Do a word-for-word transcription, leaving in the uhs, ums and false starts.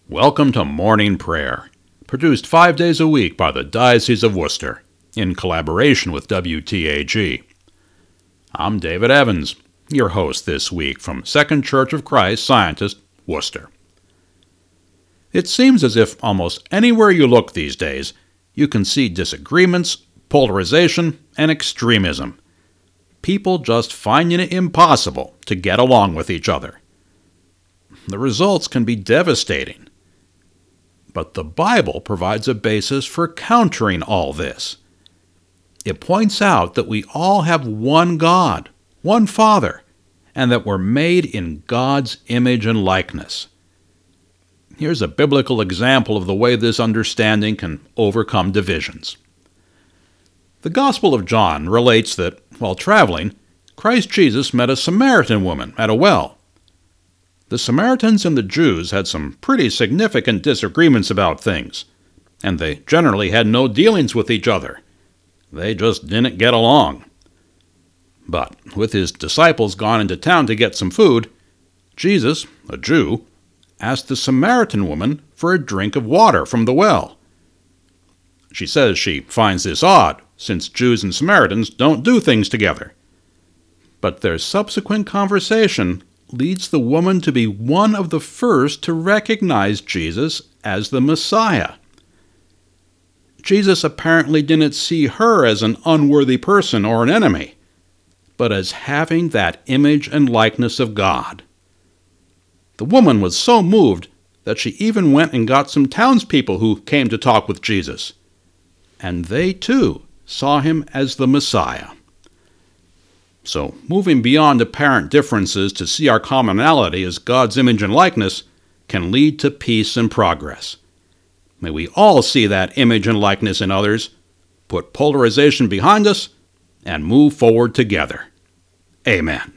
Welcome to Morning Prayer, produced five days a week by the Diocese of Worcester, in collaboration with W T A G. I'm David Evans, your host this week from Second Church of Christ Scientist, Worcester. It seems as if almost anywhere you look these days, you can see disagreements, polarization, and extremism. People just finding it impossible to get along with each other. The results can be devastating. But the Bible provides a basis for countering all this. It points out that we all have one God, one Father, and that we're made in God's image and likeness. Here's a biblical example of the way this understanding can overcome divisions. The Gospel of John relates that, while traveling, Christ Jesus met a Samaritan woman at a well. The Samaritans and the Jews had some pretty significant disagreements about things, and they generally had no dealings with each other. They just didn't get along. But with his disciples gone into town to get some food, Jesus, a Jew, asked the Samaritan woman for a drink of water from the well. She says she finds this odd, since Jews and Samaritans don't do things together. But their subsequent conversation leads the woman to be one of the first to recognize Jesus as the Messiah. Jesus apparently didn't see her as an unworthy person or an enemy, but as having that image and likeness of God. The woman was so moved that she even went and got some townspeople who came to talk with Jesus, and they too saw him as the Messiah. So, moving beyond apparent differences to see our commonality as God's image and likeness can lead to peace and progress. May we all see that image and likeness in others, put polarization behind us, and move forward together. Amen.